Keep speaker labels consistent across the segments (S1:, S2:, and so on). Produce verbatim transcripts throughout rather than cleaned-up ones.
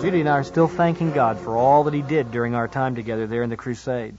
S1: Judy and I are still thanking God for all that He did during our time together there in the crusade.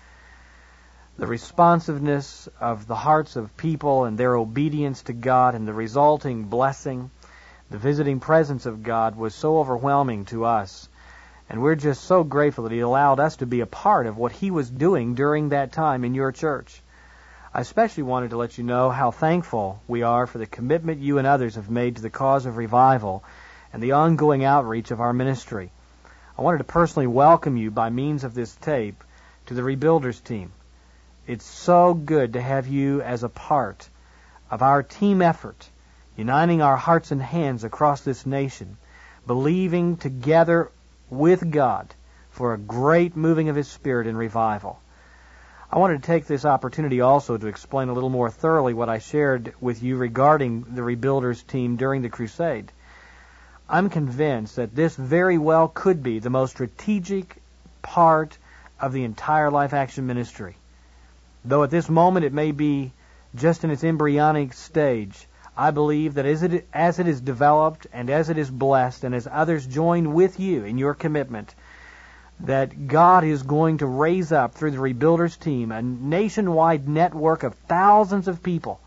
S1: The responsiveness of the hearts of people and their obedience to God and the resulting blessing, the visiting presence of God was so overwhelming to us. And we're just so grateful that He allowed us to be a part of what He was doing during that time in your church. I especially wanted to let you know how thankful we are for the commitment you and others have made to the cause of revival and the ongoing outreach of our ministry. I wanted to personally welcome you by means of this tape to the Rebuilders team. It's so good to have you as a part of our team effort, uniting our hearts and hands across this nation, believing together with God for a great moving of His Spirit in revival. I wanted to take this opportunity also to explain a little more thoroughly what I shared with you regarding the Rebuilders team during the crusade. I'm convinced that this very well could be the most strategic part of the entire Life Action ministry. Though at this moment it may be just in its embryonic stage, I believe that as it, as it is developed and as it is blessed and as others join with you in your commitment, that God is going to raise up through the Rebuilders team a nationwide network of thousands of people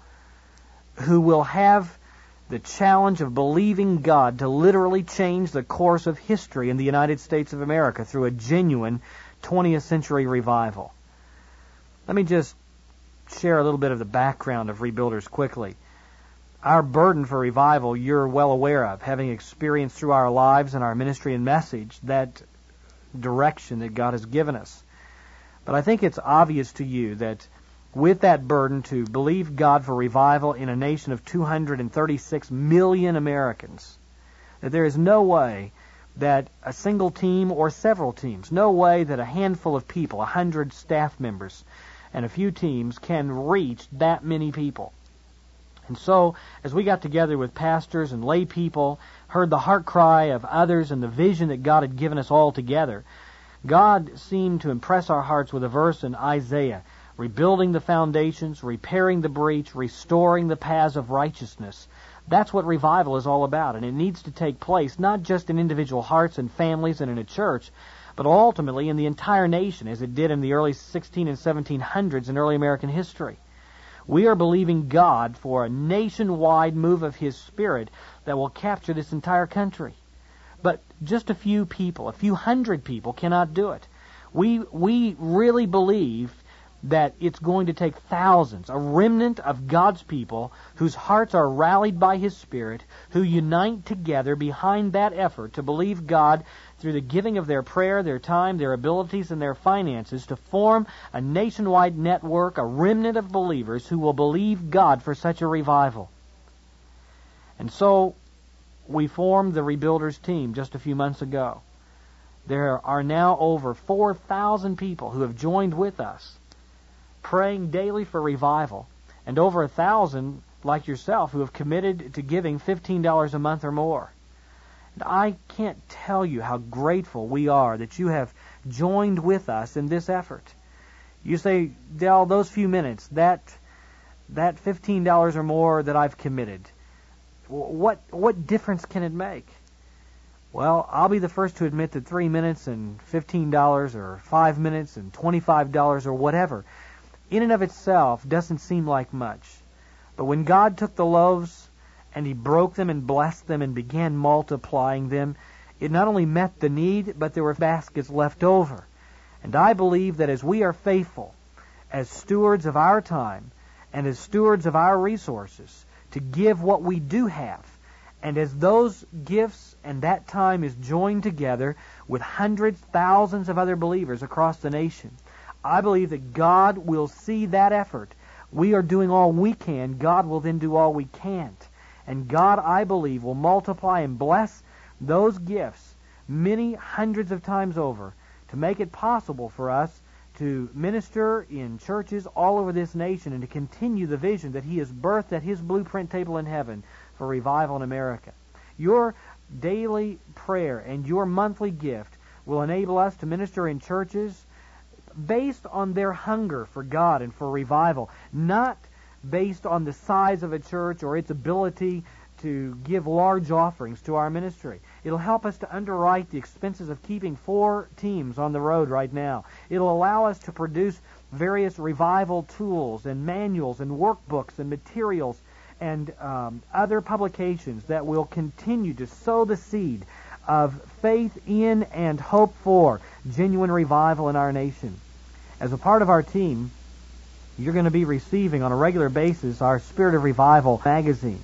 S1: who will have the challenge of believing God to literally change the course of history in the United States of America through a genuine twentieth century revival. Let me just share a little bit of the background of Rebuilders quickly. Our burden for revival you're well aware of, having experienced through our lives and our ministry and message that direction that God has given us. But I think it's obvious to you that with that burden to believe God for revival in a nation of two hundred thirty-six million Americans, that there is no way that a single team or several teams, no way that a handful of people, a hundred staff members, and a few teams can reach that many people. And so, as we got together with pastors and lay people, heard the heart cry of others and the vision that God had given us all together, God seemed to impress our hearts with a verse in Isaiah, rebuilding the foundations, repairing the breach, restoring the paths of righteousness. That's what revival is all about, and it needs to take place not just in individual hearts and families and in a church, but ultimately in the entire nation, as it did in the early sixteen and seventeen hundreds in early American history. We are believing God for a nationwide move of His Spirit that will capture this entire country. But just a few people, a few hundred people cannot do it. We we really believe that it's going to take thousands, a remnant of God's people whose hearts are rallied by His Spirit, who unite together behind that effort to believe God through the giving of their prayer, their time, their abilities, and their finances to form a nationwide network, a remnant of believers who will believe God for such a revival. And so we formed the Rebuilders team just a few months ago. There are now over four thousand people who have joined with us, praying daily for revival, and over a thousand, like yourself, who have committed to giving fifteen dollars a month or more. And I can't tell you how grateful we are that you have joined with us in this effort. You say, Del, those few minutes, that that fifteen dollars or more that I've committed, what what difference can it make? Well, I'll be the first to admit that three minutes and fifteen dollars or five minutes and twenty-five dollars or whatever, in and of itself, doesn't seem like much. But when God took the loaves and He broke them and blessed them and began multiplying them, it not only met the need, but there were baskets left over. And I believe that as we are faithful, as stewards of our time and as stewards of our resources, to give what we do have, and as those gifts and that time is joined together with hundreds, thousands of other believers across the nation, I believe that God will see that effort. We are doing all we can. God will then do all we can't. And God, I believe, will multiply and bless those gifts many hundreds of times over to make it possible for us to minister in churches all over this nation and to continue the vision that He has birthed at His blueprint table in heaven for revival in America. Your daily prayer and your monthly gift will enable us to minister in churches based on their hunger for God and for revival, not based on the size of a church or its ability to give large offerings to our ministry. It'll help us to underwrite the expenses of keeping four teams on the road right now. It'll allow us to produce various revival tools and manuals and workbooks and materials and um, other publications that will continue to sow the seed of faith in and hope for genuine revival in our nation. As a part of our team, you're going to be receiving on a regular basis our Spirit of Revival magazine.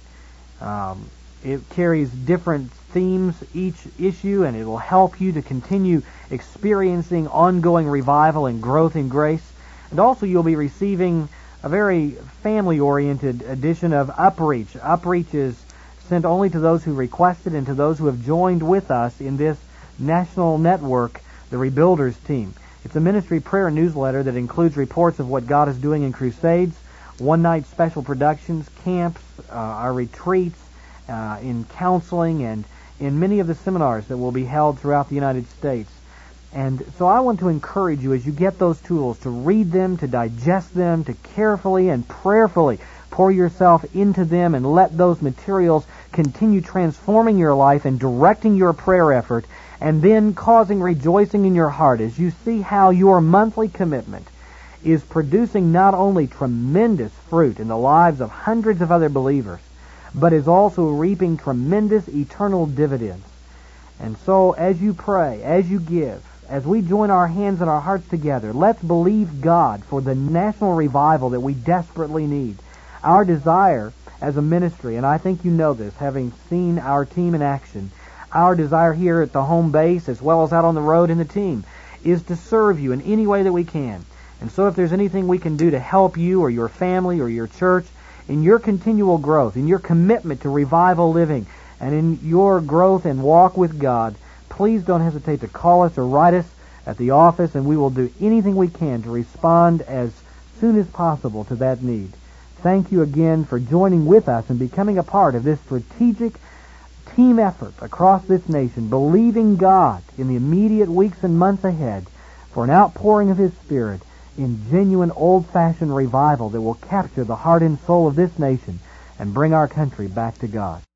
S1: Um, it carries different themes each issue, and it will help you to continue experiencing ongoing revival and growth in grace. And also you'll be receiving a very family-oriented edition of Upreach. Upreach is sent only to those who requested and to those who have joined with us in this national network, the Rebuilders team. It's a ministry prayer newsletter that includes reports of what God is doing in crusades, one-night special productions, camps, uh, our retreats, uh, in counseling, and in many of the seminars that will be held throughout the United States. And so I want to encourage you as you get those tools to read them, to digest them, to carefully and prayerfully pour yourself into them and let those materials continue transforming your life and directing your prayer effort, and then causing rejoicing in your heart as you see how your monthly commitment is producing not only tremendous fruit in the lives of hundreds of other believers, but is also reaping tremendous eternal dividends. And so as you pray, as you give, as we join our hands and our hearts together, let's believe God for the national revival that we desperately need. Our desire as a ministry, and I think you know this, having seen our team in action, our desire here at the home base as well as out on the road in the team is to serve you in any way that we can. And so if there's anything we can do to help you or your family or your church in your continual growth, in your commitment to revival living, and in your growth and walk with God, please don't hesitate to call us or write us at the office, and we will do anything we can to respond as soon as possible to that need. Thank you again for joining with us and becoming a part of this strategic team effort across this nation, believing God in the immediate weeks and months ahead for an outpouring of His Spirit in genuine old-fashioned revival that will capture the heart and soul of this nation and bring our country back to God.